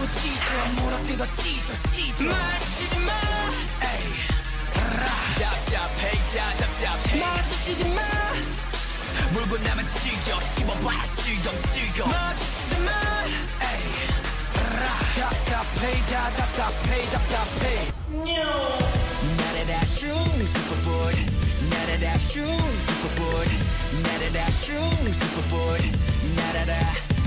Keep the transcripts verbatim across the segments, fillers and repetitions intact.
찢어 물어뜯어 찢어 찢어 마주치지 마 에이 답답해 다 답답해 마주치지 마 물고 나면 튀겨 씹어봐야 즐거워 마주치지 마 에이 답답해 다 답답해 답답해 나라라 슝 슈퍼보드 나라라 슝 슈퍼보드 나라라 슝 슈퍼보드 나라라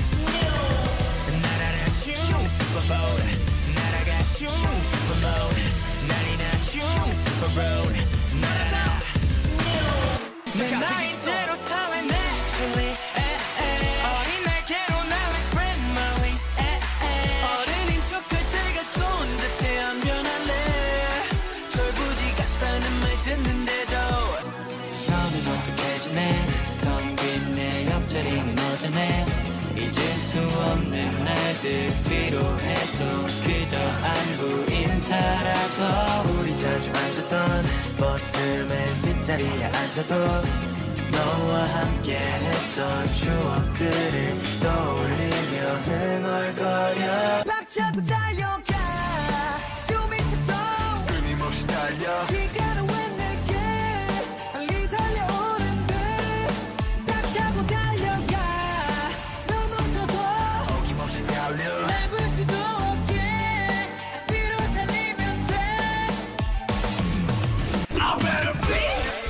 나라라 슝 슈퍼보드 나라가 슝 슈퍼보드 나리나 슝 슈퍼보드 나라라 내 나이대로 살래 naturally 어린 날개로 날 spread my wings 어른인 척할 때가 좋은 듯해 안 변할래 철부지 같다는 말 듣는데도 너는 어떻게 지내 텅 빈 내 옆자리는 어쩌네 잊을 수 없는 날들 필요해도 그저 안부 인사라도 우리 자주 앉았던 버스 맨 뒷자리에 앉아도 너와 함께 했던 추억들을 떠올리며 흥얼거려 박차고 달려가 숨이 턱 끊임없이 달려 시간은 왜 내게 빨리 달려오는데 박차고 달려가 넘어져도 어김없이 달려 밟을 수도 없게 앞뒤로 달리면 돼 I better be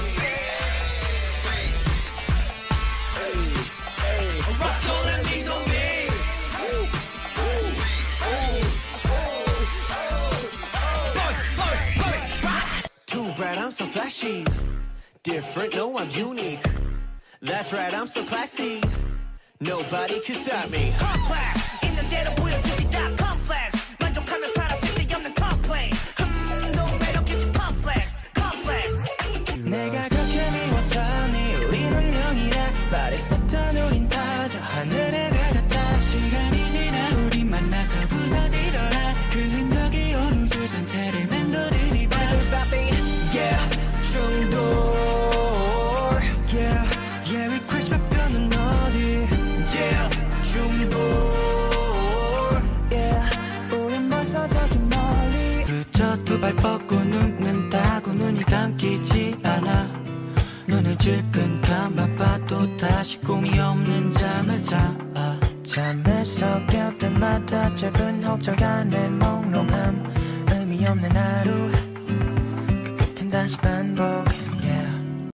I'm so flashy, different, no I'm unique. That's right, I'm so classy. Nobody can stop me. Complex, 있는 대로 보여주기 다 complex. 만족하며 살아 쓸데없는 complaint. 음, 너 매력이지 complex, complex. 내가 그렇게 미워서 네 우린 운명이라 말했었던 우린 다 저 하늘의 별 같아. 시간이 지나 우린 만나서 부서지더라. 그 흔적이 온 우주 전체를 맴도는 이 밤. Yeah, 중독 Yeah, yeah, request 발표는 어디 Yeah, 중독 Yeah, 우린 벌써 저기 멀리 그저 두 발 뻗고 눕는다고 눈이 감기지 않아 눈을 질끈 감아봐도 다시 꿈이 없는 잠을 자 잠에서 깰 때마다 짧은 호흡절간의 몽롱함 의미 없는 하루 다시 반복